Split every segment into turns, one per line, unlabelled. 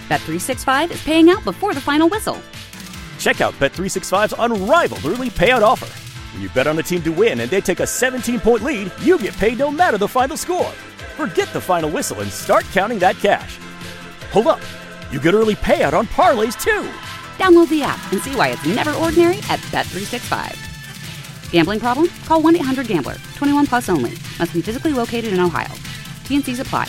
Bet365 is paying out before the final whistle.
Check out Bet365's unrivaled early payout offer. When you bet on a team to win and they take a 17-point lead, you get paid no matter the final score. Forget the final whistle and start counting that cash. Hold up. You get early payout on parlays, too.
Download the app and see why it's never ordinary at Bet365. Gambling problem? Call 1-800-GAMBLER. 21 plus only. Must be physically located in Ohio. T&Cs apply.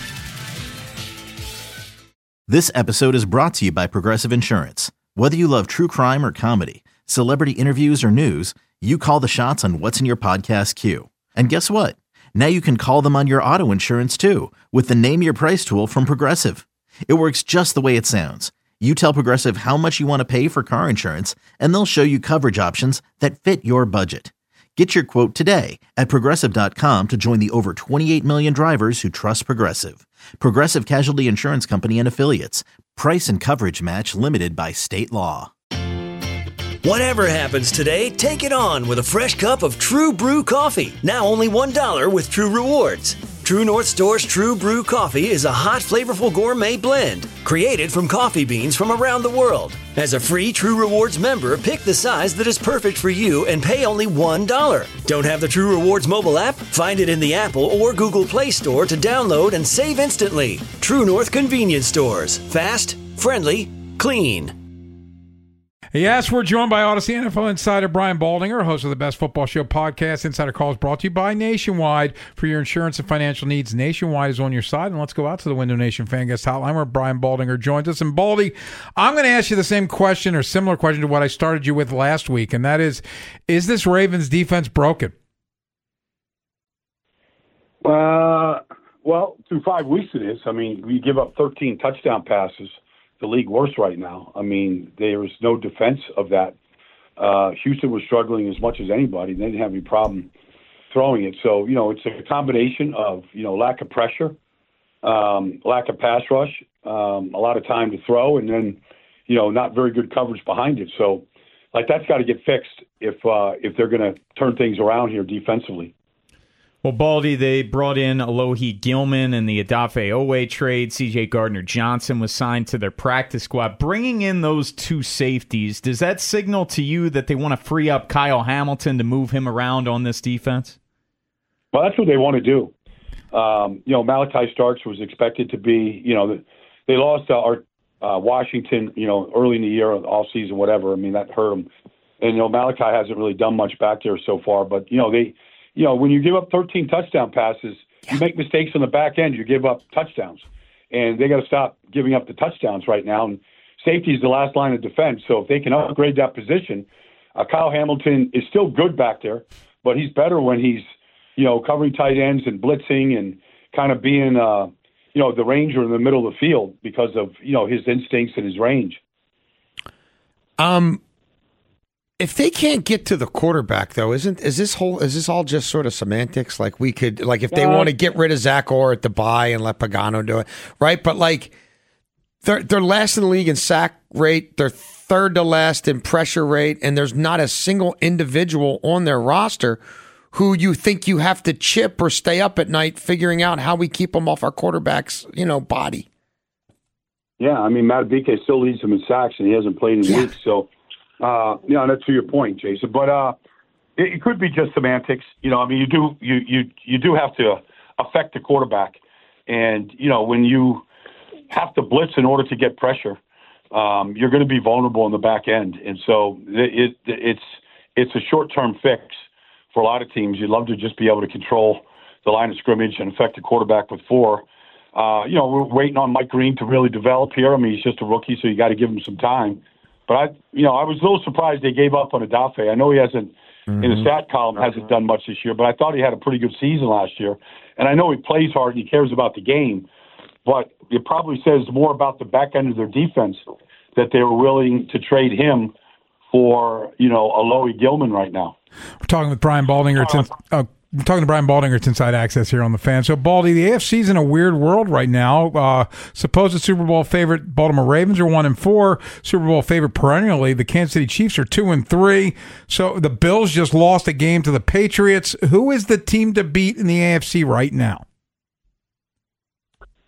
This episode is brought to you by Progressive Insurance. Whether you love true crime or comedy, celebrity interviews or news, you call the shots on what's in your podcast queue. And guess what? Now you can call them on your auto insurance too with the Name Your Price tool from Progressive. It works just the way it sounds. You tell Progressive how much you want to pay for car insurance, and they'll show you coverage options that fit your budget. Get your quote today at Progressive.com to join the over 28 million drivers who trust Progressive. Progressive Casualty Insurance Company and Affiliates. Price and coverage match limited by state law.
Whatever happens today, take it on with a fresh cup of True Brew coffee. Now only $1 with True Rewards. True North Store's True Brew coffee is a hot, flavorful gourmet blend created from coffee beans from around the world. As a free True Rewards member, pick the size that is perfect for you and pay only $1. Don't have the True Rewards mobile app? Find it in the Apple or Google Play Store to download and save instantly. True North Convenience Stores. Fast, friendly, clean.
Yes, we're joined by Odyssey NFL insider Brian Baldinger, host of the Best Football Show podcast. Insider Call is brought to you by Nationwide. For your insurance and financial needs, Nationwide is on your side. And let's go out to the Window Nation Fan Guest Hotline where Brian Baldinger joins us. And Baldy, I'm going to ask you the same question or similar question to what I started you with last week, and that is this Ravens defense broken?
Well, through 5 weeks it is. I mean, we give up 13 touchdown passes. The league worst right now. I mean, there was no defense of that. Houston was struggling as much as anybody. They didn't have any problem throwing it. So, it's a combination of, lack of pressure, lack of pass rush, a lot of time to throw, and then, not very good coverage behind it. So, that's got to get fixed if they're going to turn things around here defensively.
Well, Baldy, they brought in Alohi Gilman in the Odafe Owe trade. C.J. Gardner-Johnson was signed to their practice squad. Bringing in those two safeties, does that signal to you that they want to free up Kyle Hamilton to move him around on this defense?
Well, that's what they want to do. Malachi Starks was expected to be, they lost Washington, early in the year, off season, whatever. I mean, that hurt them. And, Malachi hasn't really done much back there so far. But, when you give up 13 touchdown passes, you make mistakes on the back end, you give up touchdowns. And they got to stop giving up the touchdowns right now. And safety is the last line of defense. So if they can upgrade that position, Kyle Hamilton is still good back there, but he's better when he's, covering tight ends and blitzing and kind of being, the ranger in the middle of the field because of, his instincts and his range.
If they can't get to the quarterback, though, is this all just sort of semantics? Like if they want to get rid of Zach Orr at the bye and let Pagano do it, right? But they're last in the league in sack rate, they're third to last in pressure rate, and there's not a single individual on their roster who you think you have to chip or stay up at night figuring out how we keep them off our quarterback's body.
Yeah, I mean Matt Abike still leads them in sacks, and he hasn't played in weeks, so. That's to your point, Jason. But it could be just semantics. You do have to affect the quarterback, and when you have to blitz in order to get pressure, you're going to be vulnerable in the back end, and so it's a short-term fix for a lot of teams. You'd love to just be able to control the line of scrimmage and affect the quarterback with 4. We're waiting on Mike Green to really develop here. I mean, he's just a rookie, so you got to give him some time. But I was a little surprised they gave up on Odafe. I know he hasn't, in the stat column, hasn't done much this year, but I thought he had a pretty good season last year. And I know he plays hard and he cares about the game, but it probably says more about the back end of their defense that they were willing to trade him for, Alohi Gilman right now.
We're talking with Brian Baldinger. We're talking to Brian Baldinger at Inside Access here on the Fan. So, Baldy, the AFC's in a weird world right now. Supposed Super Bowl favorite Baltimore Ravens are 1-4. Super Bowl favorite perennially, the Kansas City Chiefs are 2-3. So the Bills just lost a game to the Patriots. Who is the team to beat in the AFC right now?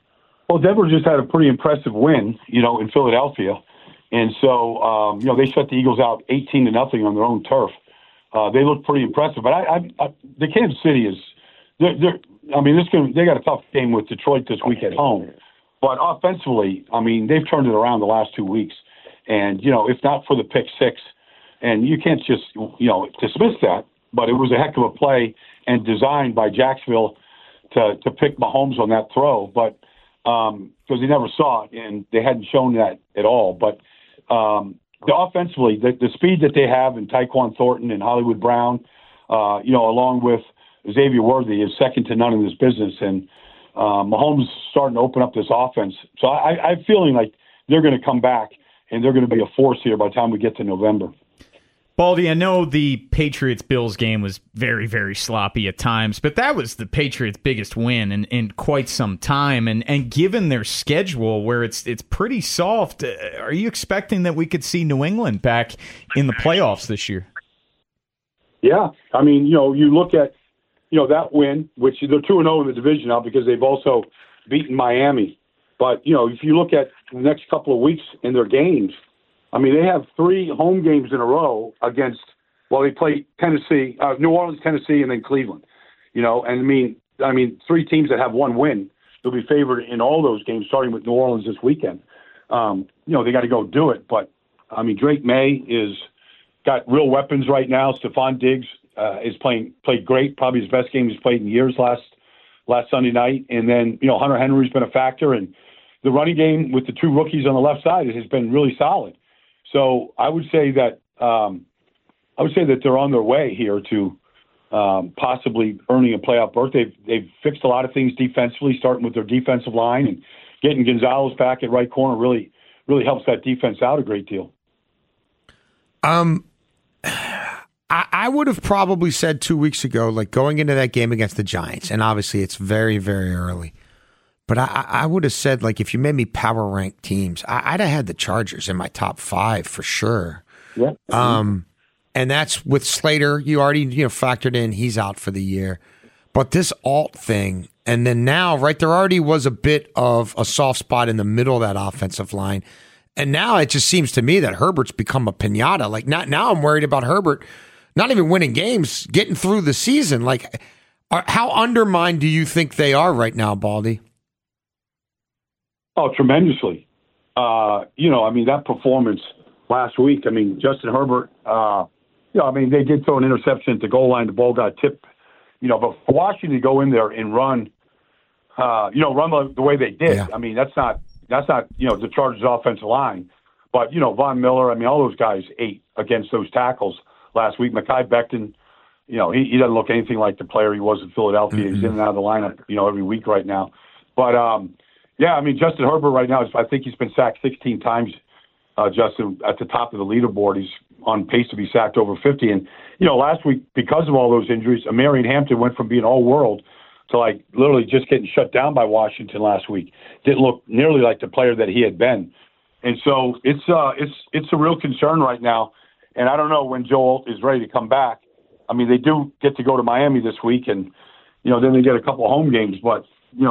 Well, Denver just had a pretty impressive win, in Philadelphia. And so, they shut the Eagles out 18-0 on their own turf. They look pretty impressive. But the Kansas City is, they got a tough game with Detroit this week at home. But offensively, they've turned it around the last 2 weeks. And, if not for the pick six, and you can't just, dismiss that, but it was a heck of a play and designed by Jacksonville to pick Mahomes on that throw. But because he never saw it, and they hadn't shown that at all. But offensively, the speed that they have in Tyquan Thornton and Hollywood Brown, along with Xavier Worthy, is second to none in this business. And Mahomes is starting to open up this offense. So I'm feeling like they're going to come back, and they're going to be a force here by the time we get to November.
Baldy, I know the Patriots-Bills game was very, very sloppy at times, but that was the Patriots' biggest win in quite some time. And given their schedule, where it's pretty soft, are you expecting that we could see New England back in the playoffs this year?
Yeah. You look at, that win, which they're 2-0 in the division now because they've also beaten Miami. But, if you look at the next couple of weeks in their games, they have 3 home games in a row against, they play Tennessee, New Orleans, Tennessee, and then Cleveland. 3 teams that have 1 win. They'll be favored in all those games, starting with New Orleans this weekend. They got to go do it. But, Drake May is got real weapons right now. Stephon Diggs is played great, probably his best game he's played in years last Sunday night. And then, Hunter Henry's been a factor. And the running game with the 2 rookies on the left side has been really solid. So I would say that they're on their way here to possibly earning a playoff berth. They've fixed a lot of things defensively, starting with their defensive line, and getting Gonzalez back at right corner really helps that defense out a great deal.
I would have probably said 2 weeks ago, like going into that game against the Giants, and obviously it's very, very early. But I would have said, like, if you made me power rank teams, I'd have had the Chargers in my top 5 for sure.
Yeah.
And that's with Slater. You already, factored in he's out for the year. But this alt thing, and then now, right, there already was a bit of a soft spot in the middle of that offensive line. And now it just seems to me that Herbert's become a piñata. Like, now I'm worried about Herbert not even winning games, getting through the season. Like, how undermined do you think they are right now, Baldy?
Oh, tremendously. That performance last week, Justin Herbert, they did throw an interception at the goal line. The ball got tipped, but for Washington to go in there and run the way they did, yeah. That's not the Chargers offensive line. But, Von Miller, all those guys ate against those tackles last week. Mekhi Becton, he doesn't look anything like the player he was in Philadelphia. Mm-hmm. He's in and out of the lineup, every week right now. But, Justin Herbert right now, I think he's been sacked 16 times, Justin, at the top of the leaderboard. He's on pace to be sacked over 50. And, last week, because of all those injuries, Marion Hampton went from being all-world to, literally just getting shut down by Washington last week. Didn't look nearly like the player that he had been. And so it's a real concern right now. And I don't know when Joe Alt is ready to come back. They do get to go to Miami this week, and, then they get a couple of home games. But,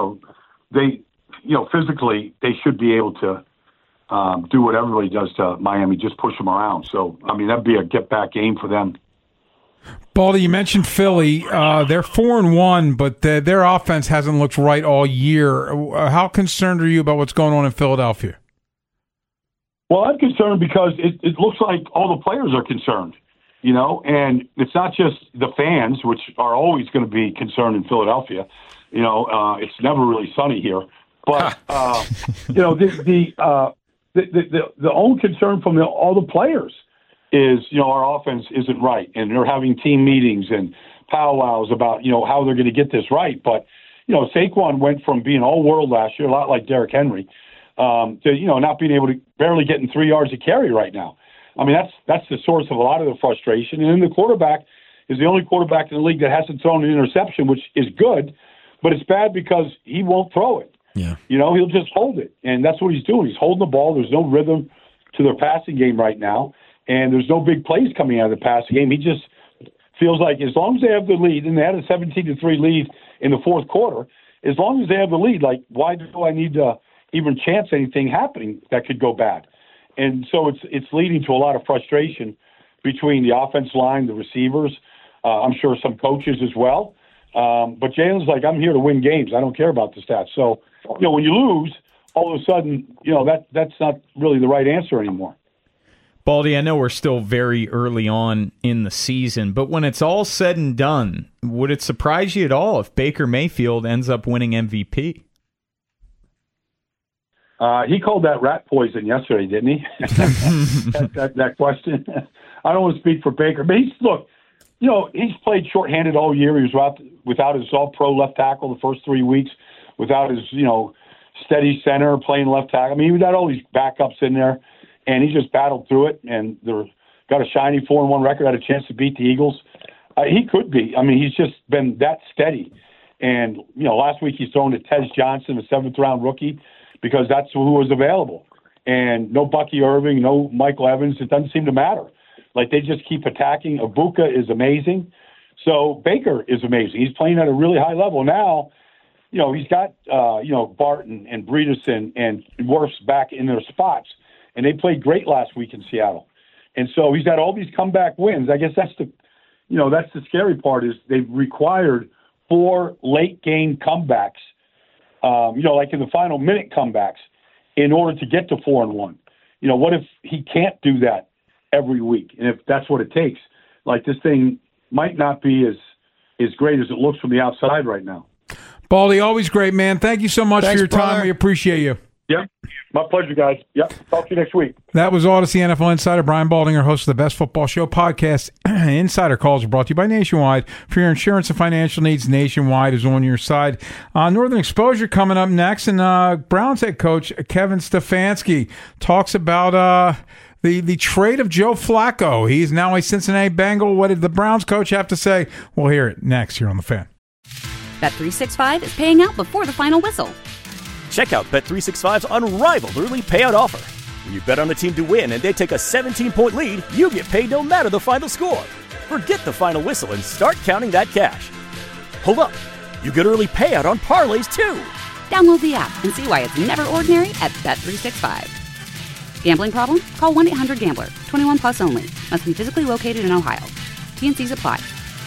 physically, they should be able to do what everybody does to Miami, just push them around. So, that'd be a get-back game for them.
Baldy, you mentioned Philly. They're 4-1, but their offense hasn't looked right all year. How concerned are you about what's going on in Philadelphia?
Well, I'm concerned because it looks like all the players are concerned, and it's not just the fans, which are always going to be concerned in Philadelphia. It's never really sunny here. But, the own concern from all the players is, our offense isn't right, and they're having team meetings and powwows about, how they're going to get this right. But, Saquon went from being all-world last year, a lot like Derrick Henry, to, not being able to barely getting 3 yards of carry right now. That's the source of a lot of the frustration. And then the quarterback is the only quarterback in the league that hasn't thrown an interception, which is good, but it's bad because he won't throw it.
Yeah.
He'll just hold it. And that's what he's doing. He's holding the ball. There's no rhythm to their passing game right now. And there's no big plays coming out of the passing game. He just feels like as long as they have the lead, and they had a 17-3 lead in the fourth quarter, as long as they have the lead, why do I need to even chance anything happening that could go bad. And so it's leading to a lot of frustration between the offense line, the receivers, I'm sure some coaches as well. But Jalen's like, I'm here to win games. I don't care about the stats. So, when you lose, all of a sudden, that's not really the right answer anymore.
Baldy, I know we're still very early on in the season, but when it's all said and done, would it surprise you at all if Baker Mayfield ends up winning MVP?
He called that rat poison yesterday, didn't he? that question. I don't want to speak for Baker, but he's played shorthanded all year. He was without his all-pro left tackle the first 3 weeks, without his, steady center playing left tackle. I mean, he got all these backups in there, and he just battled through it, and got a shiny 4-1 record, had a chance to beat the Eagles. He could be. I mean, he's just been that steady. And, last week he's thrown to Tez Johnson, a 7th-round rookie, because that's who was available. And no Bucky Irving, no Michael Evans. It doesn't seem to matter. Like, they just keep attacking. Ibuka is amazing. So Baker is amazing. He's playing at a really high level. Now, he's got, Barton and Bredeson and Wirfs back in their spots. And they played great last week in Seattle. And so he's got all these comeback wins. I guess that's the scary part is they've required 4 late game comebacks, like in the final minute comebacks in order to get to 4-1. What if he can't do that every week? And if that's what it takes, like this thing might not be as great as it looks from the outside right now.
Baldy, always great, man. Thank you so much for your time. We appreciate you.
Yep. My pleasure, guys. Yep. Talk to you next week.
That was Odyssey NFL Insider Brian Baldinger, host of the Best Football Show podcast. Insider calls are brought to you by Nationwide. For your insurance and financial needs, Nationwide is on your side. Northern Exposure coming up next, and Browns head coach Kevin Stefanski talks about the trade of Joe Flacco. He's now a Cincinnati Bengal. What did the Browns coach have to say? We'll hear it next here on The Fan.
Bet365 is paying out before the final whistle.
Check out Bet365's unrivaled early payout offer. When you bet on a team to win and they take a 17-point lead, you get paid no matter the final score. Forget the final whistle and start counting that cash. Hold up. You get early payout on parlays, too.
Download the app and see why it's never ordinary at Bet365. Gambling problem? Call 1-800-GAMBLER. 21 plus only. Must be physically located in Ohio. T&Cs apply.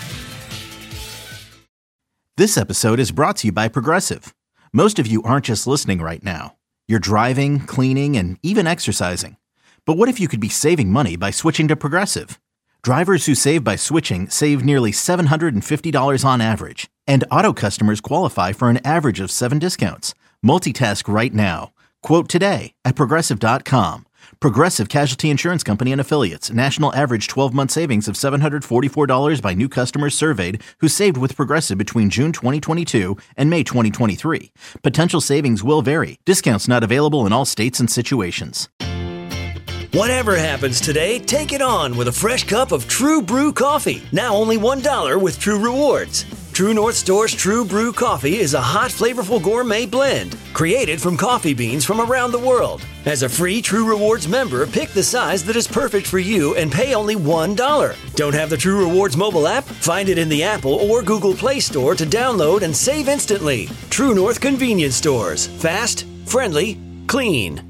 This episode is brought to you by Progressive. Most of you aren't just listening right now. You're driving, cleaning, and even exercising. But what if you could be saving money by switching to Progressive? Drivers who save by switching save nearly $750 on average. And auto customers qualify for an average of 7 discounts. Multitask right now. Quote today at Progressive.com. Progressive Casualty Insurance Company and Affiliates. National average 12-month savings of $744 by new customers surveyed who saved with Progressive between June 2022 and May 2023. Potential savings will vary. Discounts not available in all states and situations.
Whatever happens today, take it on with a fresh cup of True Brew coffee. Now only $1 with True Rewards. True North Store's True Brew coffee is a hot, flavorful gourmet blend created from coffee beans from around the world. As a free True Rewards member, pick the size that is perfect for you and pay only $1. Don't have the True Rewards mobile app? Find it in the Apple or Google Play Store to download and save instantly. True North Convenience Stores. Fast, friendly, clean.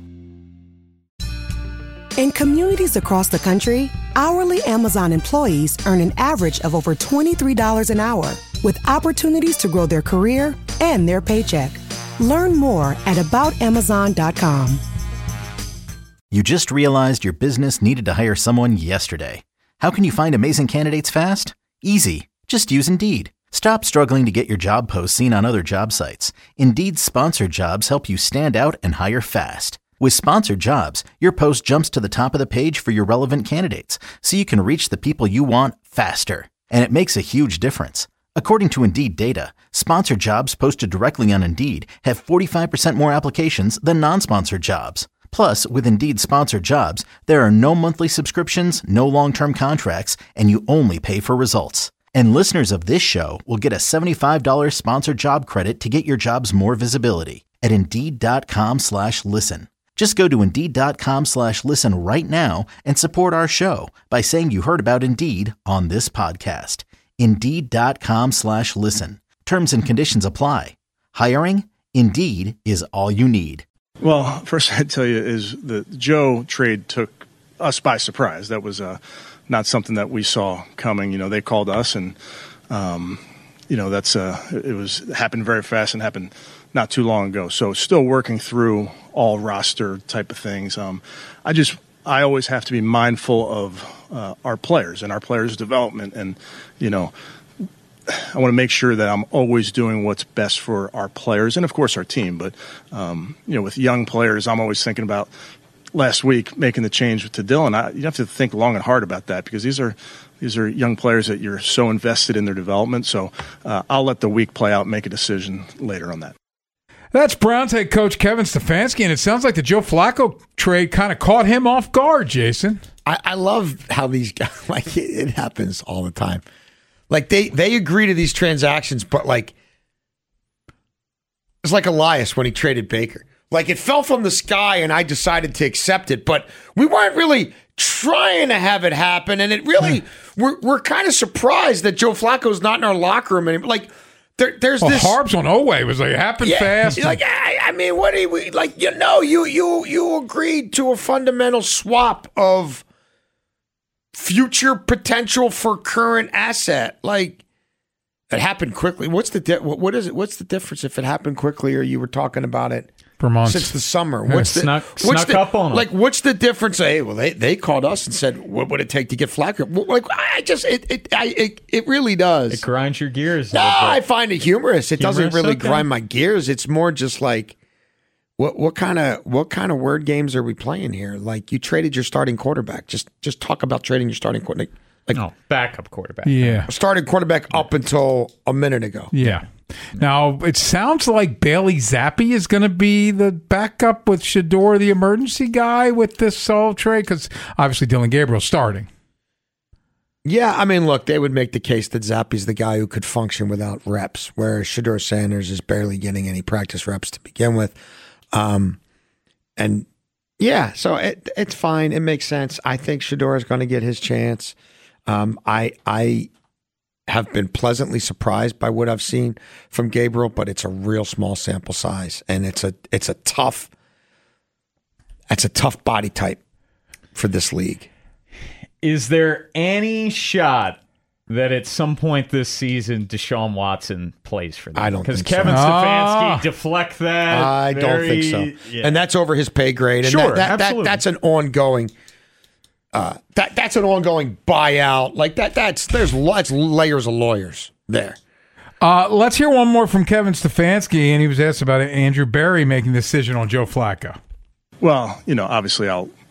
In communities across the country, hourly Amazon employees earn an average of over $23 an hour, with opportunities to grow their career and their paycheck. Learn more at aboutamazon.com.
You just realized your business needed to hire someone yesterday. How can you find amazing candidates fast? Easy. Just use Indeed. Stop struggling to get your job posts seen on other job sites. Indeed's sponsored jobs help you stand out and hire fast. With sponsored jobs, your post jumps to the top of the page for your relevant candidates, so you can reach the people you want faster. And it makes a huge difference. According to Indeed data, sponsored jobs posted directly on Indeed have 45% more applications than non-sponsored jobs. Plus, with Indeed sponsored jobs, there are no monthly subscriptions, no long-term contracts, and you only pay for results. And listeners of this show will get a $75 sponsored job credit to get your jobs more visibility at Indeed.com/listen. Just go to Indeed.com/listen right now and support our show by saying you heard about Indeed on this podcast. Indeed.com/listen. Terms and conditions apply. Hiring? Indeed is all you need.
Well, first I'd tell you is the Joe trade took us by surprise. That was not something that we saw coming. They called us, and it happened very fast and happened not too long ago. So still working through all roster type of things. I always have to be mindful of our players and our players' development, and I want to make sure that I'm always doing what's best for our players and, of course, our team. But, with young players, I'm always thinking about last week making the change to Dylan. You have to think long and hard about that because these are young players that you're so invested in their development. So I'll let the week play out and make a decision later on that.
That's Browns head coach Kevin Stefanski, and it sounds like the Joe Flacco trade kind of caught him off guard, Jason.
I love how these guys, it happens all the time. They agree to these transactions, but it's like Elias when he traded Baker. It fell from the sky and I decided to accept it, but we weren't really trying to have it happen. And it really, we're kind of surprised that Joe Flacco's not in our locker room anymore. There's this.
Harbs on Oweh was happened fast.
I mean, what do we you agreed to a fundamental swap of future potential for current asset. It happened quickly. What's the difference if it happened quickly or you were talking about it
for months
since the summer?
Snuck up on them.
What's the difference? Hey, well, they called us and said, what would it take to get Flacco? It really does.
It grinds your gears.
No, I find it humorous. It doesn't really grind my gears. It's more just what kind of word games are we playing here? You traded your starting quarterback. Just talk about trading your starting quarterback.
Backup quarterback.
Yeah.
Starting quarterback up until a minute ago.
Yeah. Now, it sounds like Bailey Zappi is going to be the backup with Shedeur, the emergency guy, with this whole trade, because obviously Dylan Gabriel's starting.
Yeah, I mean, look, they would make the case that Zappi's the guy who could function without reps, whereas Shedeur Sanders is barely getting any practice reps to begin with. And yeah, so it's fine. It makes sense. I think Shedeur is going to get his chance. I have been pleasantly surprised by what I've seen from Gabriel, but it's a real small sample size, and it's a tough body type for this league.
Is there any shot that at some point this season Deshaun Watson plays for them?
I don't think so.
Because Kevin Stefanski deflect that.
I don't think so.
Yeah.
And that's over his pay grade. And
sure,
absolutely. That's an ongoing that's an ongoing buyout. That's layers of lawyers there.
Let's hear one more from Kevin Stefanski, and he was asked about Andrew Berry making the decision on Joe Flacco.
Well, obviously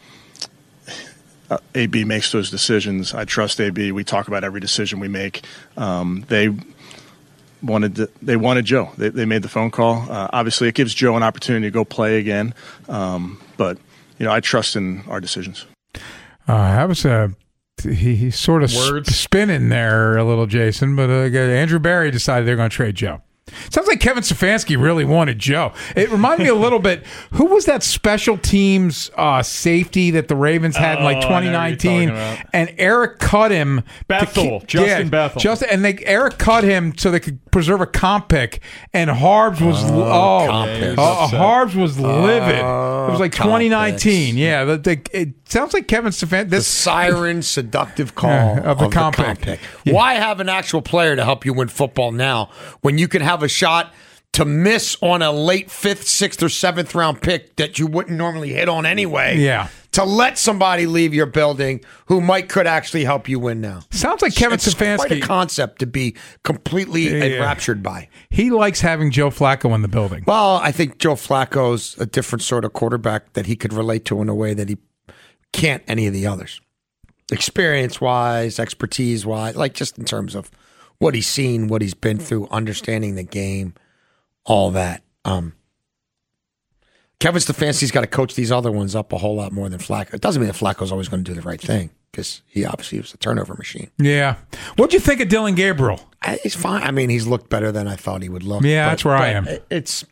AB makes those decisions. I trust AB. We talk about every decision we make. They wanted Joe. They made the phone call. Obviously, it gives Joe an opportunity to go play again. But I trust in our decisions. That
was he sort of spinning there a little, Jason. But Andrew Berry decided they're going to trade Joe. Sounds like Kevin Stefanski really wanted Joe. It reminded me a little bit. Who was that special teams safety that the Ravens had in 2019? And Eric cut him.
Justin Bethel.
Eric cut him so they could preserve a comp pick. And Harbs was Harbs was livid. It was 2019. Yeah, it sounds like Kevin Stefanski.
The siren seductive call
of the comp pick.
Yeah. Why have an actual player to help you win football now when you can have a shot to miss on a late 5th, 6th, or 7th round pick that you wouldn't normally hit on anyway?
Yeah.
To let somebody leave your building who could actually help you win now.
Sounds like Kevin Stefanski.
Quite a concept to be completely enraptured by.
He likes having Joe Flacco in the building.
Well, I think Joe Flacco's a different sort of quarterback that he could relate to in a way that he can't any of the others. Experience-wise, expertise-wise, just in terms of what he's seen, what he's been through, understanding the game, all that. Kevin Stefanski's got to coach these other ones up a whole lot more than Flacco. It doesn't mean that Flacco's always going to do the right thing because he obviously was a turnover machine.
Yeah. What'd you think of Dylan Gabriel?
He's fine. I mean, he's looked better than I thought he would look.
Yeah, that's where I am.
It's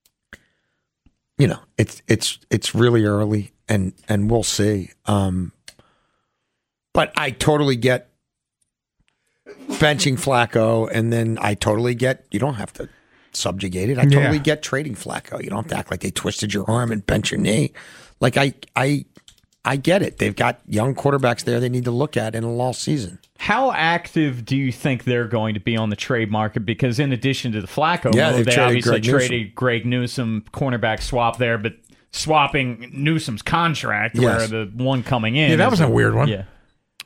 it's really early, and we'll see. But I totally get benching Flacco, and then I totally get you don't have to subjugated. I totally get trading Flacco. You don't have to act like they twisted your arm and bent your knee. Like I get it. They've got young quarterbacks there they need to look at in a lost season.
How active do you think they're going to be on the trade market? Because in addition to the Flacco move, they obviously traded Greg Newsome, cornerback swap there, but swapping Newsome's contract where the one coming in.
Yeah, that was a weird one.
Yeah.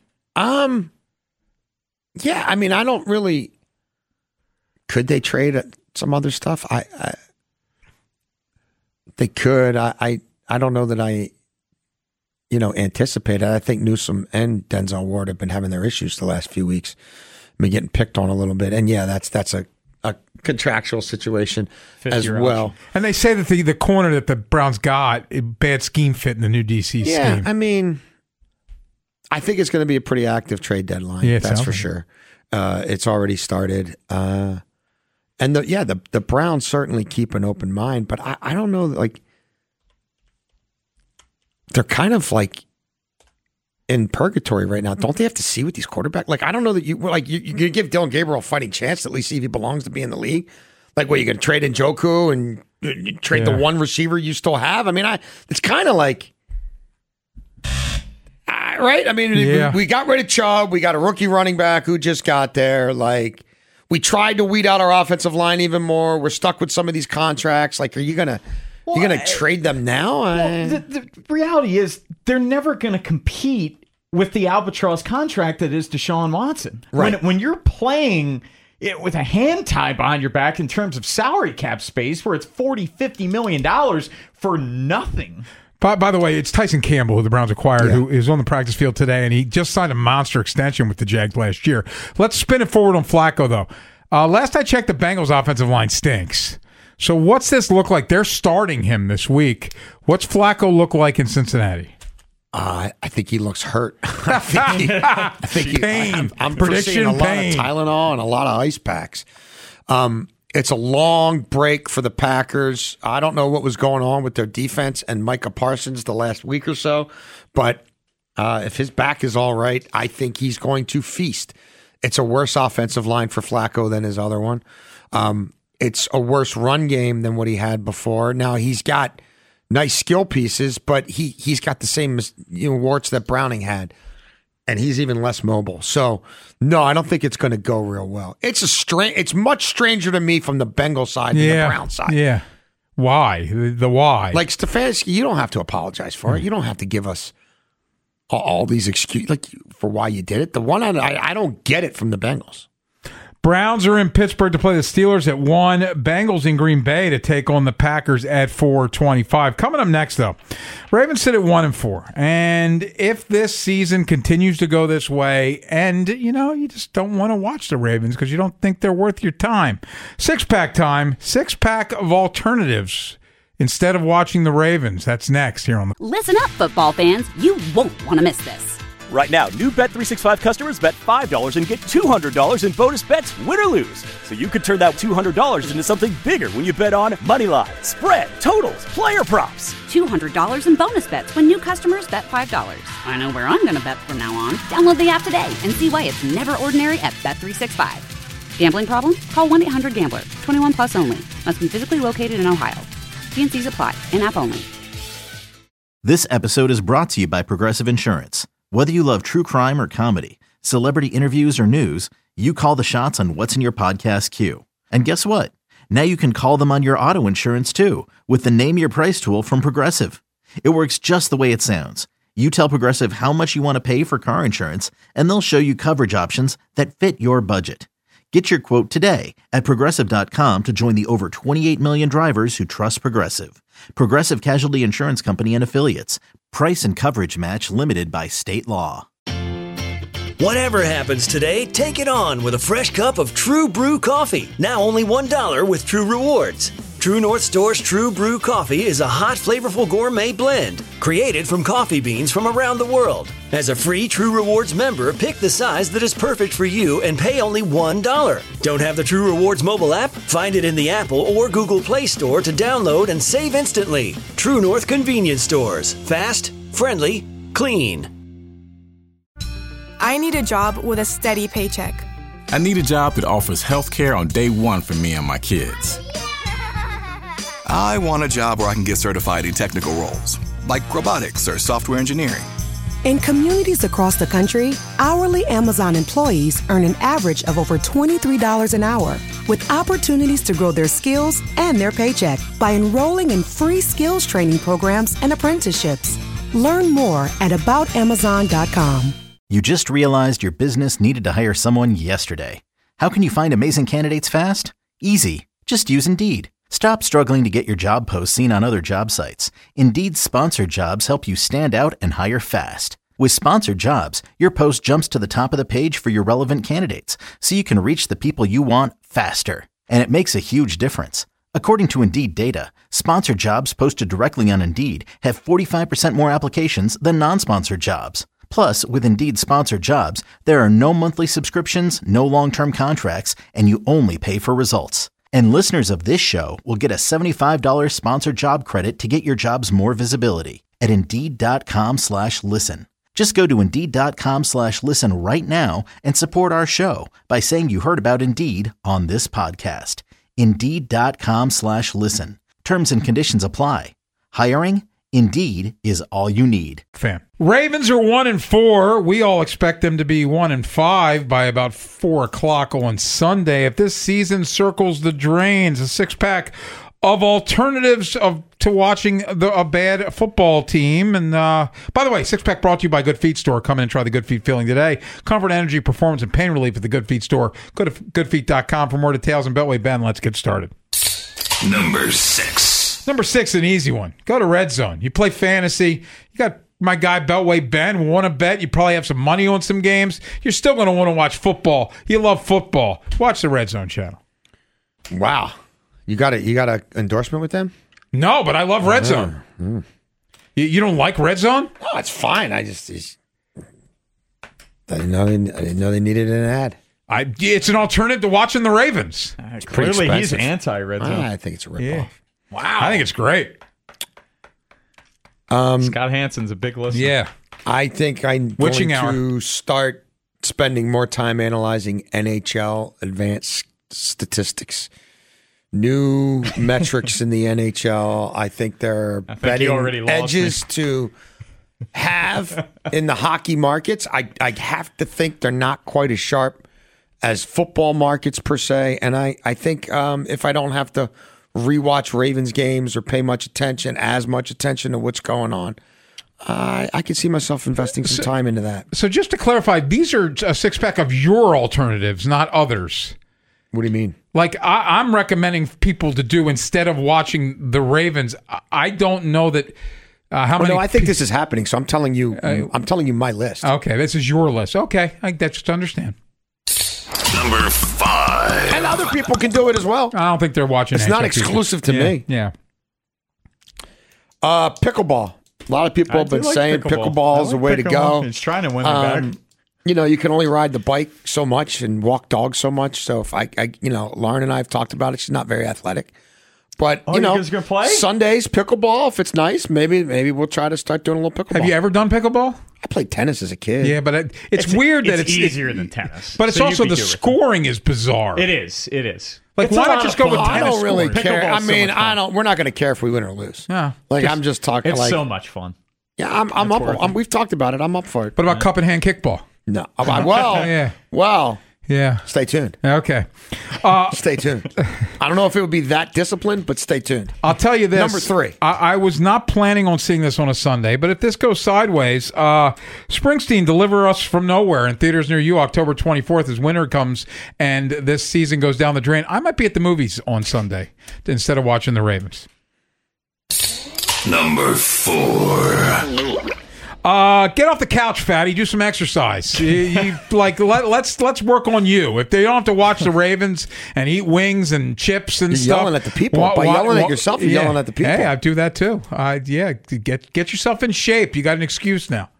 Yeah, I mean, I don't really. Could they trade some other stuff? They could. I don't know that I anticipate it. I think Newsome and Denzel Ward have been having their issues the last few weeks. Been getting picked on a little bit, and that's a contractual situation as well.
Option. And they say that the corner that the Browns got, a bad scheme fit in the new DC scheme.
Yeah, I mean, I think it's going to be a pretty active trade deadline. Yeah, that's for sure. It's already started. And the Browns certainly keep an open mind, but I don't know, like, they're kind of like in purgatory right now. Don't they have to see what these quarterbacks, like, I don't know that you're going to give Dylan Gabriel a fighting chance to at least see if he belongs to be in the league. Like, what, you're going to trade Njoku and trade the one receiver you still have? I mean, it's kind of like, right? I mean, we got rid of Chubb. We got a rookie running back who just got there. Like, we tried to weed out our offensive line even more. We're stuck with some of these contracts. Like, are you going to trade them now?
The reality is they're never going to compete with the albatross contract that is Deshaun Watson.
Right.
When you're playing with a hand tied behind your back in terms of salary cap space where it's $40-50 million for nothing.
By the way, it's Tyson Campbell, who the Browns acquired, who is on the practice field today, and he just signed a monster extension with the Jags last year. Let's spin it forward on Flacco, though. Last I checked, the Bengals' offensive line stinks. So what's this look like? They're starting him this week. What's Flacco look like in Cincinnati?
I think he looks hurt. I think
pain.
I'm seeing a lot of Tylenol and a lot of ice packs. It's a long break for the Packers. I don't know what was going on with their defense and Micah Parsons the last week or so, but if his back is all right, I think he's going to feast. It's a worse offensive line for Flacco than his other one. It's a worse run game than what he had before. Now, he's got nice skill pieces, but he's got the same warts that Browning had, and he's even less mobile. So, no, I don't think it's going to go real well. It's much stranger to me from the Bengals side than the Browns side.
Yeah. Why? The why?
Like, Stefanski, you don't have to apologize for it. You don't have to give us all these excuses for why you did it. The one I don't get it from the Bengals.
Browns are in Pittsburgh to play the Steelers at 1. Bengals in Green Bay to take on the Packers at 4:25. Coming up next, though, Ravens sit at 1-4. And if this season continues to go this way, and, you just don't want to watch the Ravens because you don't think they're worth your time. Six-pack time. Six-pack of alternatives instead of watching the Ravens. That's next here on the...
Listen up, football fans. You won't want to miss this.
Right now, new Bet365 customers bet $5 and get $200 in bonus bets, win or lose. So you could turn that $200 into something bigger when you bet on moneyline, spread, totals, player props.
$200 in bonus bets when new customers bet $5. I know where I'm going to bet from now on. Download the app today and see why it's never ordinary at Bet365. Gambling problem? Call 1-800-GAMBLER. 21 plus only. Must be physically located in Ohio. T&Cs apply. In-app only.
This episode is brought to you by Progressive Insurance. Whether you love true crime or comedy, celebrity interviews or news, you call the shots on what's in your podcast queue. And guess what? Now you can call them on your auto insurance too with the Name Your Price tool from Progressive. It works just the way it sounds. You tell Progressive how much you want to pay for car insurance, and they'll show you coverage options that fit your budget. Get your quote today at Progressive.com to join the over 28 million drivers who trust Progressive. Progressive Casualty Insurance Company and Affiliates. Price and coverage match limited by state law.
Whatever happens today, take it on with a fresh cup of True Brew coffee. Now only $1 with True Rewards. True North Store's True Brew coffee is a hot, flavorful gourmet blend created from coffee beans from around the world. As a free True Rewards member, pick the size that is perfect for you and pay only $1. Don't have the True Rewards mobile app? Find it in the Apple or Google Play Store to download and save instantly. True North Convenience Stores. Fast, friendly, clean.
I need a job with a steady paycheck.
I need a job that offers health care on day one for me and my kids.
I want a job where I can get certified in technical roles, like robotics or software engineering.
In communities across the country, hourly Amazon employees earn an average of over $23 an hour, with opportunities to grow their skills and their paycheck by enrolling in free skills training programs and apprenticeships. Learn more at aboutamazon.com.
You just realized your business needed to hire someone yesterday. How can you find amazing candidates fast? Easy. Just use Indeed. Stop struggling to get your job posts seen on other job sites. Indeed's sponsored jobs help you stand out and hire fast. With sponsored jobs, your post jumps to the top of the page for your relevant candidates, so you can reach the people you want faster. And it makes a huge difference. According to Indeed data, sponsored jobs posted directly on Indeed have 45% more applications than non-sponsored jobs. Plus, with Indeed sponsored jobs, there are no monthly subscriptions, no long-term contracts, and you only pay for results. And listeners of this show will get a $75 sponsored job credit to get your jobs more visibility at Indeed.com/listen. Just go to Indeed.com/listen right now and support our show by saying you heard about Indeed on this podcast. Indeed.com/listen. Terms and conditions apply. Hiring? Indeed is all you need.
Fam. Ravens are 1-4. We all expect them to be 1-5 by about 4 o'clock on Sunday. If this season circles the drains, a six-pack of alternatives to watching a bad football team. And by the way, six-pack brought to you by Good Feet Store. Come in and try the Good Feet feeling today. Comfort, energy, performance, and pain relief at the Good Feet Store. Go to goodfeet.com for more details. And Beltway Ben, let's get started.
Number 6.
Number 6, an easy one. Go to Red Zone. You play fantasy. You got my guy Beltway Ben. Want to bet? You probably have some money on some games. You're still going to want to watch football. You love football. Watch the Red Zone channel.
Wow. You got an endorsement with them?
No, but I love Red Zone. You don't like Red Zone?
No, it's fine. I didn't know they needed an ad.
It's an alternative to watching the Ravens.
Clearly, he's anti-Red Zone.
I think it's a ripoff.
Yeah. Wow. I think it's great.
Scott Hansen's a big listener.
Yeah.
I think I'm going to start spending more time analyzing NHL advanced statistics. New metrics in the NHL. I think there are betting edges to have in the hockey markets. I have to think they're not quite as sharp as football markets per se. And I think if I don't have to rewatch Ravens games or pay as much attention to what's going on, I could see myself investing some time into that.
So just to clarify, these are a six-pack of your alternatives, not others.
What do you mean?
Like I'm recommending people to do instead of watching the Ravens. I don't know that how many.
No, I think this is happening. So I'm telling you. I'm telling you my list.
Okay, this is your list. Okay, that's just to understand.
Number 5.
And other people can do it as well.
I don't think they're watching.
It's not exclusive to me.
Yeah.
Pickleball. A lot of people have been saying pickleball is the way to go.
It's trying to win them back.
You can only ride the bike so much and walk dogs so much. So if Lauren and I have talked about it. She's not very athletic. But,
you guys gonna play?
Sundays, pickleball, if it's nice, maybe we'll try to start doing a little pickleball.
Have you ever done pickleball?
I played tennis as a kid.
Yeah, but it's weird that it's
easier than tennis.
But it's also the scoring is bizarre.
It is.
Like, why not just go with tennis?
I don't really care.
I mean,
we're not going to care if we win or lose.
Yeah.
I'm just talking.
It's so much fun.
Yeah, I'm up. We've talked about it. I'm up for it.
What about cup and hand kickball?
No. Well.
Yeah.
Stay tuned.
Okay.
Stay tuned. I don't know if it would be that disciplined, but stay tuned.
I'll tell you this.
Number 3.
I was not planning on seeing this on a Sunday, but if this goes sideways, Springsteen, Deliver Us from Nowhere in theaters near you October 24th as winter comes and this season goes down the drain. I might be at the movies on Sunday instead of watching the Ravens.
Number 4.
Get off the couch, fatty. Do some exercise. Let's work on you. If they don't have to watch the Ravens and eat wings and chips and
you're
stuff,
yelling at the people. By yelling at yourself, you're yelling at the people.
Hey, I do that too. Get yourself in shape. You got an excuse now.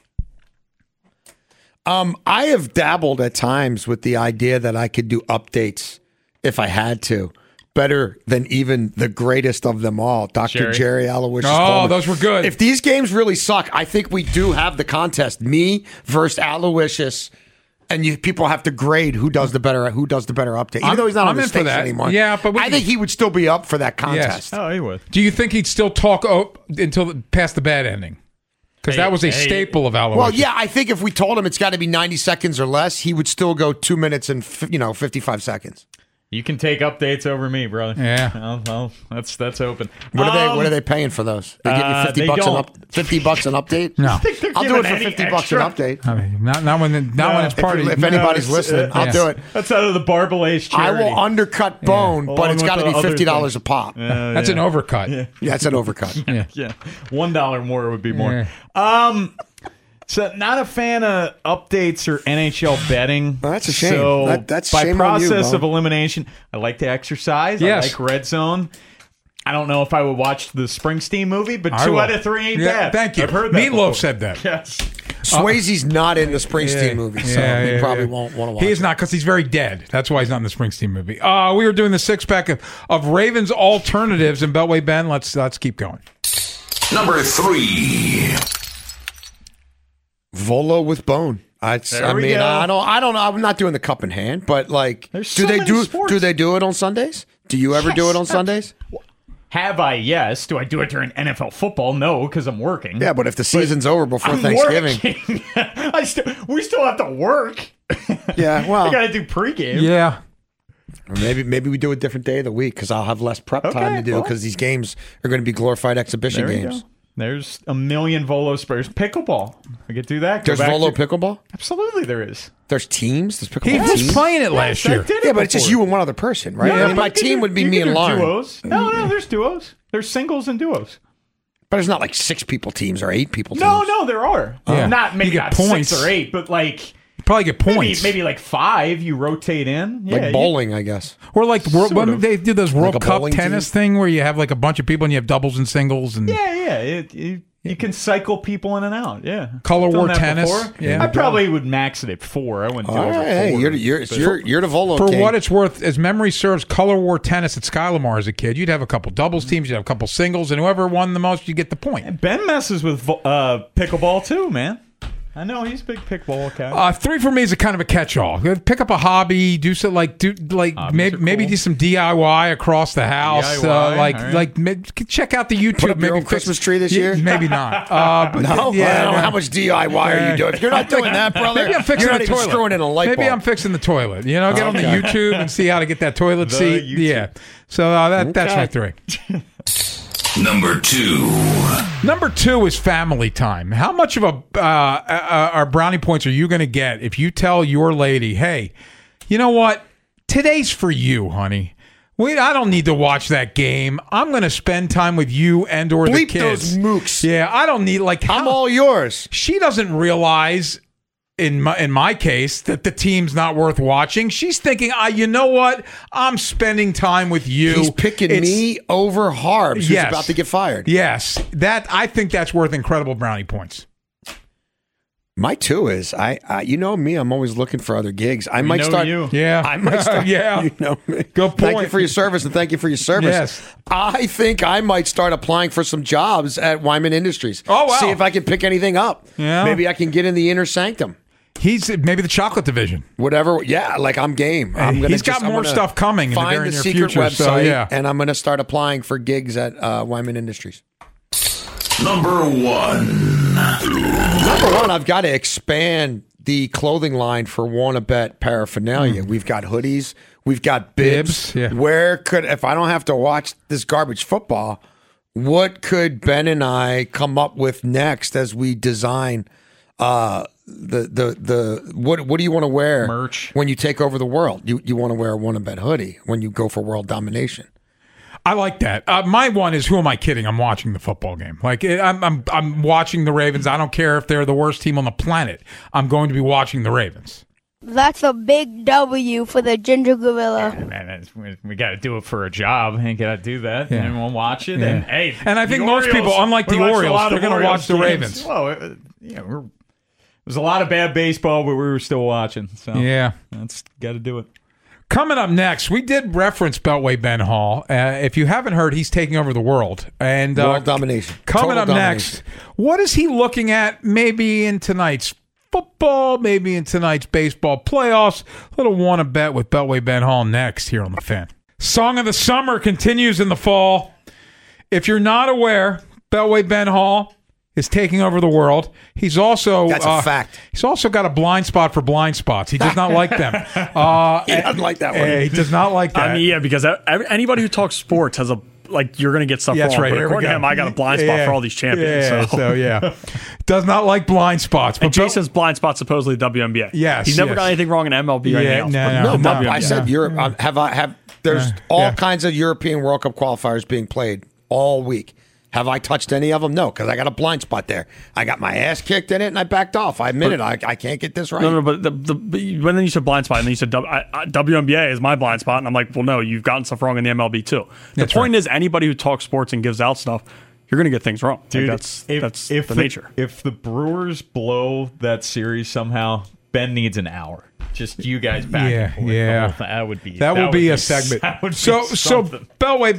I have dabbled at times with the idea that I could do updates if I had to. Better than even the greatest of them all, Dr. Jerry Aloysius.
Oh, those were good.
If these games really suck, I think we do have the contest. Me versus Aloysius and people have to grade who does the better update. Even though he's not on the station anymore.
Yeah, but
I think he would still be up for that contest.
Yes.
Oh, he would.
Do you think he'd still talk until past the bad ending? Because that was a staple of Aloysius.
Well, yeah, I think if we told him it's got to be 90 seconds or less, he would still go 2 minutes and 55 seconds.
You can take updates over me, brother.
Yeah.
Well, that's open.
What are they paying for those? They give you $50 an update?
No.
I'll do it for $50 an update.
I mean, not when it's part of
If anybody's listening, I'll do it.
That's out of the Barbalace charity.
I will undercut Bone, but it's got to be $50 a pop.
That's an overcut.
Yeah, it's an overcut.
Yeah.
$1 more would be more.
Yeah.
So not a fan of updates or NHL betting.
Well, that's a shame.
So
That's
by
shame
process
on you,
of elimination, I like to exercise.
Yes.
I like Red Zone. I don't know if I would watch the Springsteen movie, but
I
2
will.
out of 3 ain't bad.
Thank you.
I've heard that
Meatloaf
before.
said that.
Yes.
Swayze's not in the Springsteen movie, so he probably won't want to watch it.
He is not because he's very dead. That's why he's not in the Springsteen movie. We were doing the 6-pack of Ravens alternatives in Beltway Ben. Let's keep going.
Number 3.
Volo with Bone. I don't know. I'm not doing the cup in hand, but like, do they do it on Sundays? Do you ever do it on Sundays?
Have I? Yes. Do I do it during NFL football? No, because I'm working.
Yeah, but if the season's over before
I'm
Thanksgiving,
we still have to work.
Yeah, well,
I got to do pregame.
Yeah.
Or maybe we do a different day of the week because I'll have less prep time to do because these games are going to be glorified exhibition games.
There's a million Volo Spurs. Pickleball. We could do that.
There's Volo pickleball?
Absolutely there is.
There's teams? There's pickleball
He was
teams?
playing it last year.
Yeah, but it's just you and one other person, right?
Yeah,
I mean, my team would be me and Lauren.
Duos. No, there's duos. There's singles and duos.
But it's not like 6 people teams or 8 people teams.
No, there are.
Yeah.
Maybe
You get
not
points.
6 or 8, but like
You probably get points.
maybe like 5 you rotate in. Yeah,
Like bowling, I guess.
Or like
Sort of.
they do those World
Like a
Cup
bowling
tennis thing where you have like a bunch of people and you have doubles and singles and
You can cycle people in and out. Yeah.
Color
Done
war
that
tennis.
before.
Yeah.
I probably would max it at 4. I wouldn't do over 4.
Hey, you're the Volo
For
king.
what it's worth, as memory serves, color war tennis at Skylamar as a kid, you'd have a couple doubles teams, you'd have a couple singles, and whoever won the most, you get the point.
Ben messes with pickleball too, man. I know he's a big pickleball guy.
3 for me is a kind of a catch-all. Pick up a hobby, maybe do some DIY across the house. Check out the YouTube.
Put up your own Christmas tree this year?
Maybe not.
No, I don't know how much DIY are you doing. If you're not doing that, brother,
Maybe I'm fixing
you're not
the
even
toilet.
screwing in a light bulb.
Maybe I'm fixing the toilet. Get on the YouTube and see how to get that toilet seat.
YouTube.
Yeah. So that's my 3.
Number 2.
Number 2 is family time. How much of a brownie points are you going to get if you tell your lady, hey, you know what? Today's for you, honey. I don't need to watch that game. I'm going to spend time with you and or the
Bleep
kids.
those mooks.
Yeah, I don't need
I'm all yours.
She doesn't realize in my case that the team's not worth watching. She's thinking, you know what? I'm spending time with you.
He's picking me over Harbs, who's about to get fired.
Yes. I think that's worth incredible brownie points.
My 2 is you know me. I'm always looking for other gigs. I might start.
You.
Yeah,
I might start.
yeah,
you know me.
Good point.
Thank you for your service and thank you for your service.
Yes.
I think I might start applying for some jobs at Wyman Industries.
Oh, wow.
See if I can pick anything up.
Yeah.
Maybe I can get in the inner sanctum.
He's maybe the chocolate division.
Whatever. Yeah, like I'm game.
He's got more stuff coming in the
Find
very
the
near
secret
future.
website,
So, yeah.
and I'm going to start applying for gigs at Wyman Industries.
Number 1.
Number 1, I've got to expand the clothing line for Wanna-Bet paraphernalia. We've got hoodies. We've got bibs.
Yeah.
If I don't have to watch this garbage football, what could Ben and I come up with next as we design what do you want to wear?
Merch.
When you take over the world? You want to wear a Wanna-Bet hoodie when you go for world domination.
I like that. My one is, who am I kidding? I'm watching the football game. Like I'm watching the Ravens. I don't care if they're the worst team on the planet. I'm going to be watching the Ravens.
That's a big W for the Ginger Gorilla.
Yeah, man, we got to do it for a job. Ain't got to do that.
Yeah.
And we'll watch it.
Yeah.
And hey,
And I think
the
most
Orioles,
people, unlike the
we watched a
Orioles,
lot
they're
of
going to
Orioles
watch the
games.
Ravens.
Well, there was a lot of bad baseball, but we were still watching. So
Yeah.
that's got to do it.
Coming up next, we did reference Beltway Ben Hall. If you haven't heard, he's taking over the world. And
world domination.
Coming
Total
up
domination.
next, what is he looking at maybe in tonight's football, maybe in tonight's baseball playoffs. Little wanna bet with Beltway Ben Hall next here on The Fan. Song of the Summer continues in the fall. If you're not aware, Beltway Ben Hall is taking over the world. He's also
That's a fact.
He's also got a blind spot for blind spots. He does not like them.
He doesn't like that one.
He does not like that.
I mean, yeah, because anybody who talks sports has you're going to get stuff
That's
wrong.
right.
But according to him, I got a blind spot for all these champions.
Yeah. Does not like blind spots.
And Jason's blind spot supposedly WNBA.
Yes.
He's never got anything wrong in MLB or anything else.
No, I said Europe. There's all kinds of European World Cup qualifiers being played all week. Have I touched any of them? No, because I got a blind spot there. I got my ass kicked in it, and I backed off. I admit it. I can't get this right.
No, but when then you said blind spot, and then you said WNBA is my blind spot, and I'm like, well, no, you've gotten stuff wrong in the MLB too. The point is, anybody who talks sports and gives out stuff, you're going to get things wrong.
Dude,
that's the nature.
If the Brewers blow that series somehow, Ben needs an hour. Just you guys back and forth.
Yeah.
That would be
a segment. So Beltway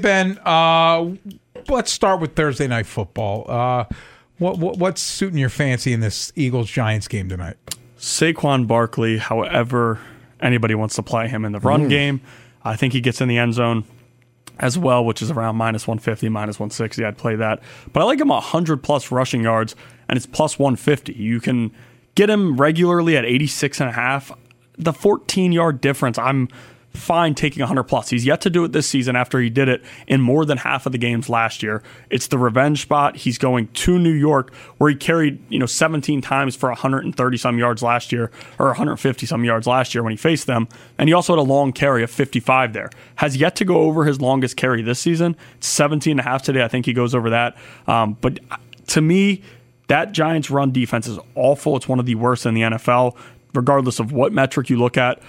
Ben, let's start with Thursday Night Football. What's suiting your fancy in this Eagles-Giants game tonight?
Saquon Barkley, however anybody wants to play him in the run game. I think he gets in the end zone as well, which is around minus 150, minus 160. I'd play that. But I like him 100-plus rushing yards, and it's plus 150. You can get him regularly at 86.5. The 14-yard difference, I'm fine taking 100-plus. He's yet to do it this season after he did it in more than half of the games last year. It's the revenge spot. He's going to New York, where he carried 17 times for 130-some yards last year, or 150-some yards last year when he faced them. And he also had a long carry of 55 there. Has yet to go over his longest carry this season. It's 17.5 today. I think he goes over that. But to me, that Giants run defense is awful. It's one of the worst in the NFL, regardless of what metric you look at.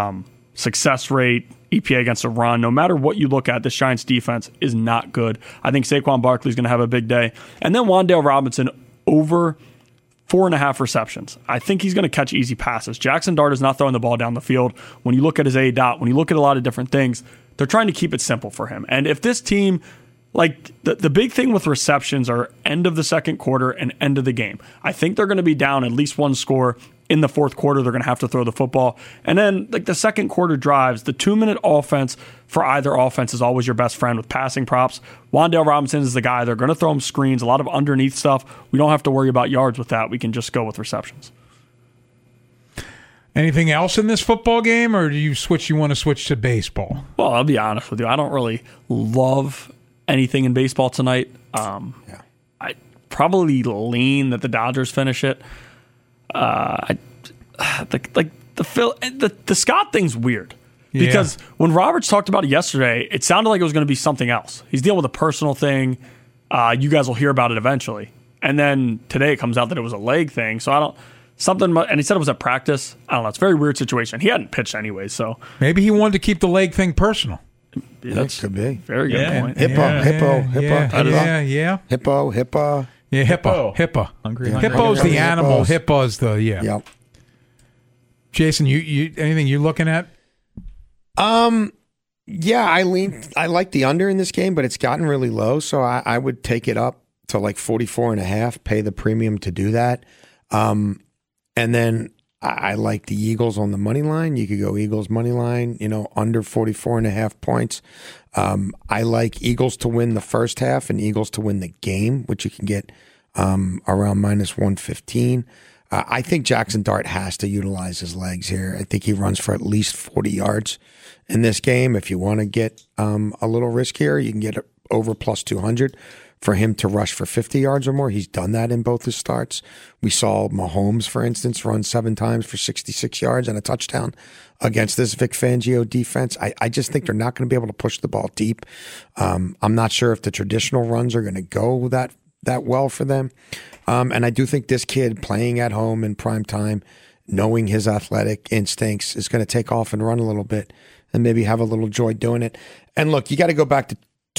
Success rate, EPA against a run, no matter what you look at, this Giants defense is not good. I think Saquon Barkley is going to have a big day. And then Wan'Dale Robinson over 4.5 receptions. I think he's going to catch easy passes. Jackson Dart is not throwing the ball down the field. When you look at his A-dot, when you look at a lot of different things, they're trying to keep it simple for him. And if this team, the big thing with receptions are end of the second quarter and end of the game. I think they're going to be down at least one score. In the fourth quarter, they're going to have to throw the football. And then the second quarter drives, the 2-minute offense for either offense is always your best friend with passing props. Wan'Dale Robinson is the guy. They're going to throw him screens, a lot of underneath stuff. We don't have to worry about yards with that. We can just go with receptions.
Anything else in this football game, or do you want to switch to baseball?
Well, I'll be honest with you. I don't really love anything in baseball tonight. I probably lean that the Dodgers finish it. The Scott thing's weird because when Roberts talked about it yesterday, it sounded like it was going to be something else. He's dealing with a personal thing. You guys will hear about it eventually. And then today it comes out that it was a leg thing. So and he said it was at practice. I don't know. It's a very weird situation. He hadn't pitched anyway, so
maybe he wanted to keep the leg thing personal.
Yeah, that
could be.
Very good point.
Hippo.
Yeah, hippo.
Hungry.
Hippo's the animal. Hippo's the
Yep.
Jason, you anything you looking at?
Yeah, I like the under in this game, but it's gotten really low, so I would take it up to like 44.5, pay the premium to do that. And then I like the Eagles on the money line. You could go Eagles money line, under 44.5 points. I like Eagles to win the first half and Eagles to win the game, which you can get around minus 115. I think Jackson Dart has to utilize his legs here. I think he runs for at least 40 yards in this game. If you want to get a little riskier, you can get over plus 200 for him to rush for 50 yards or more. He's done that in both his starts. We saw Mahomes, for instance, run 7 times for 66 yards and a touchdown against this Vic Fangio defense. I just think they're not going to be able to push the ball deep. I'm not sure if the traditional runs are going to go that well for them. And I do think this kid playing at home in prime time, knowing his athletic instincts, is going to take off and run a little bit and maybe have a little joy doing it. And look, you got to go back to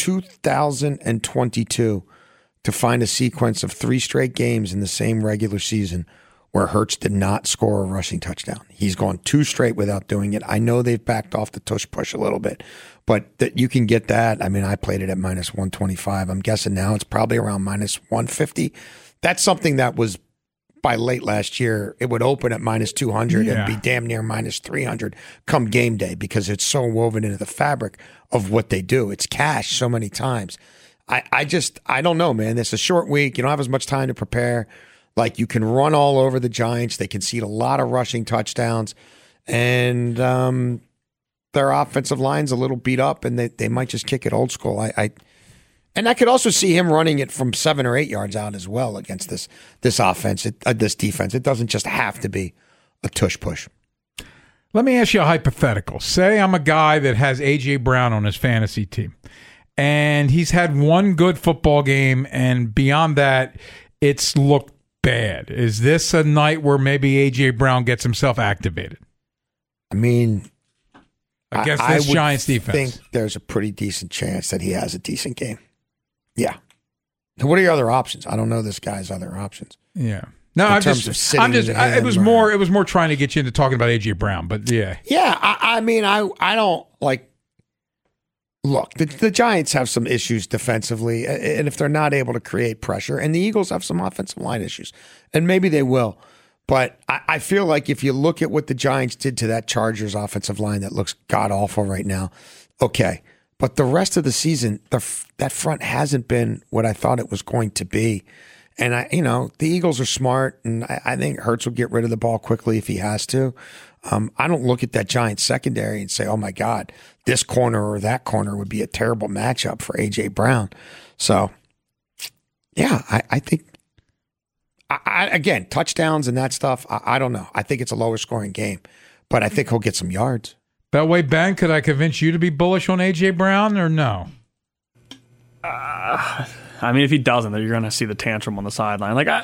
2022 to find a sequence of 3 straight games in the same regular season where Hurts did not score a rushing touchdown. He's gone 2 straight without doing it. I know they've backed off the tush push a little bit, but that you can get that. I mean, I played it at minus 125. I'm guessing now it's probably around minus 150. That's something that was by late last year, it would open at minus 200 and be damn near minus 300 come game day because it's so woven into the fabric of what they do. It's cashed so many times. I don't know, man. It's a short week. You don't have as much time to prepare. Like, you can run all over the Giants. They concede a lot of rushing touchdowns. And their offensive line's a little beat up, and they might just kick it old school. And I could also see him running it from 7 or 8 yards out as well against this offense, this defense. It doesn't just have to be a tush push.
Let me ask you a hypothetical. Say I'm a guy that has A.J. Brown on his fantasy team, and he's had one good football game, and beyond that, it's looked bad. Is this a night where maybe A.J. Brown gets himself activated?
I mean,
against this Giants defense,
I think there's a pretty decent chance that he has a decent game. Yeah. What are your other options? I don't know this guy's other options.
Yeah. No, it was more trying to get you into talking about A.J. Brown, but yeah.
Yeah, I mean, I don't like. Look, the Giants have some issues defensively, and if they're not able to create pressure, and the Eagles have some offensive line issues, and maybe they will. But I feel like if you look at what the Giants did to that Chargers offensive line that looks god-awful right now, okay. But the rest of the season, that front hasn't been what I thought it was going to be. And, the Eagles are smart, and I think Hurts will get rid of the ball quickly if he has to. I don't look at that Giants secondary and say, oh, my God, this corner or that corner would be a terrible matchup for A.J. Brown. So, yeah, I think, again, touchdowns and that stuff, I don't know. I think it's a lower scoring game, but I think he'll get some yards.
That way, Ben, could I convince you to be bullish on A.J. Brown or no?
I mean, if he doesn't, then you're going to see the tantrum on the sideline. Like,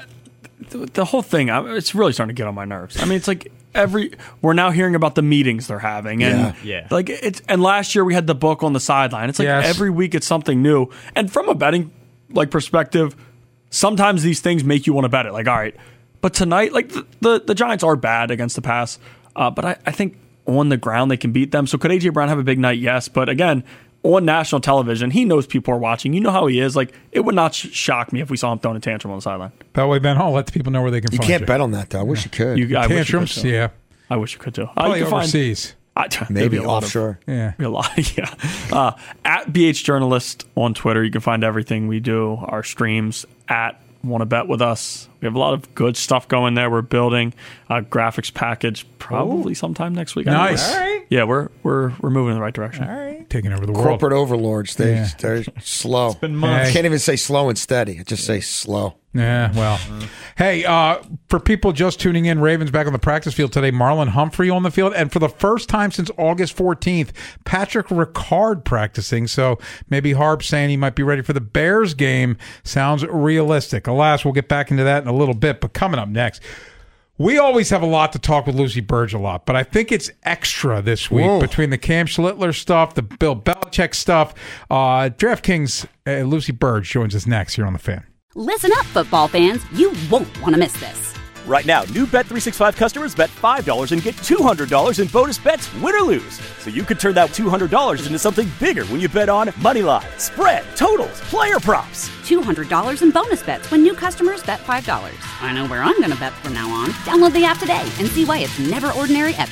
the whole thing, it's really starting to get on my nerves. I mean, it's like we're now hearing about the meetings they're having. And like and last year we had the book on the sideline. It's like every week it's something new. And from a betting perspective, sometimes these things make you want to bet it. Like, all right. But tonight, like the Giants are bad against the pass. But I think on the ground they can beat them. So could A.J. Brown have a big night? Yes. But again, on national television, he knows people are watching. You know how he is. Like, it would not shock me if we saw him throwing a tantrum on the sideline.
That way, Ben Hall, let the people know where they can find you.
You can't bet on that, though. I wish you could.
Tantrums, yeah.
I wish you could, too.
Probably overseas.
Maybe offshore.
Yeah.
A lot, yeah. At BH Journalist on Twitter, you can find everything we do, our streams, at Want to Bet With Us. We have a lot of good stuff going there. We're building a graphics package probably sometime next week.
Nice.
All right. Yeah, we're moving in the right direction.
All right. Taking over the world.
Corporate overlords. They're slow. It's
been months.
I can't even say slow and steady. I just say slow.
Yeah, well. Hey, for people just tuning in, Ravens back on the practice field today. Marlon Humphrey on the field. And for the first time since August 14th, Patrick Ricard practicing. So maybe Harb saying he might be ready for the Bears game sounds realistic. Alas, we'll get back into that in a little bit. But coming up next, we always have a lot to talk with Lucy Burge a lot, but I think it's extra this week between the Cam Schlittler stuff, the Bill Belichick stuff. DraftKings Lucy Burge joins us next here on The Fan.
Listen up, football fans. You won't want to miss this.
Right now, new Bet365 customers bet $5 and get $200 in bonus bets, win or lose. So you could turn that $200 into something bigger when you bet on money line, spread, totals, player props.
$200 in bonus bets when new customers bet $5. I know where I'm going to bet from now on. Download the app today and see why it's never ordinary at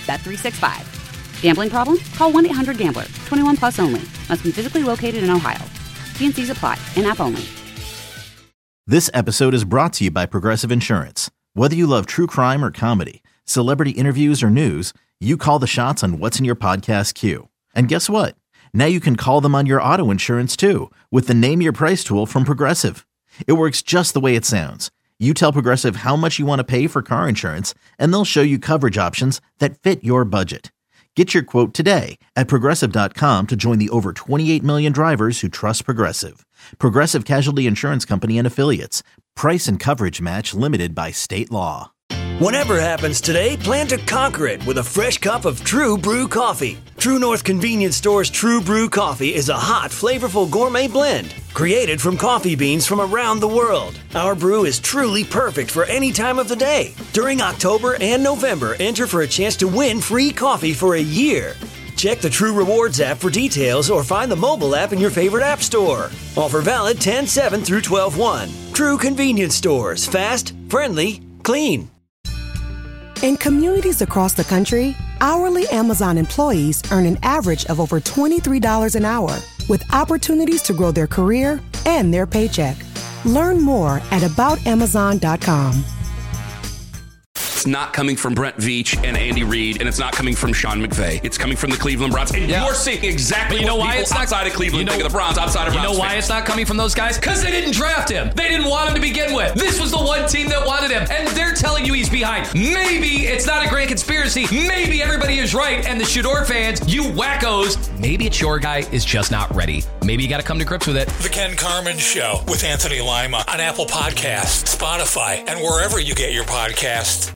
Bet365. Gambling problem? Call 1-800-GAMBLER. 21 plus only. Must be physically located in Ohio. T&Cs apply. In-app only.
This episode is brought to you by Progressive Insurance. Whether you love true crime or comedy, celebrity interviews or news, you call the shots on what's in your podcast queue. And guess what? Now you can call them on your auto insurance too with the Name Your Price tool from Progressive. It works just the way it sounds. You tell Progressive how much you want to pay for car insurance, and they'll show you coverage options that fit your budget. Get your quote today at Progressive.com to join the over 28 million drivers who trust Progressive. Progressive Casualty Insurance Company and Affiliates. Price and coverage match limited by state law.
Whatever happens today, plan to conquer it with a fresh cup of True Brew coffee. True North Convenience Store's True Brew coffee is a hot, flavorful gourmet blend created from coffee beans from around the world. Our brew is truly perfect for any time of the day. During October and November, enter for a chance to win free coffee for a year. Check the True Rewards app for details or find the mobile app in your favorite app store. Offer valid 10/7 through 12/1. True Convenience Stores. Fast, friendly, clean.
In communities across the country, hourly Amazon employees earn an average of over $23 an hour, with opportunities to grow their career and their paycheck. Learn more at aboutamazon.com.
It's not coming from Brent Veach and Andy Reid, and it's not coming from Sean McVay. It's coming from the Cleveland Browns. And you're seeing exactly what people outside of Cleveland think of the Browns, outside of Browns.
You know why it's not coming from those guys? Because they didn't draft him. They didn't want him to begin with. This was the one team that wanted him, and they're telling you he's behind. Maybe it's not a grand conspiracy. Maybe everybody is right, and the Shador fans, you wackos, maybe it's your guy is just not ready. Maybe you got to come to grips with it.
The Ken Carman Show with Anthony Lima on Apple Podcasts, Spotify, and wherever you get your podcasts.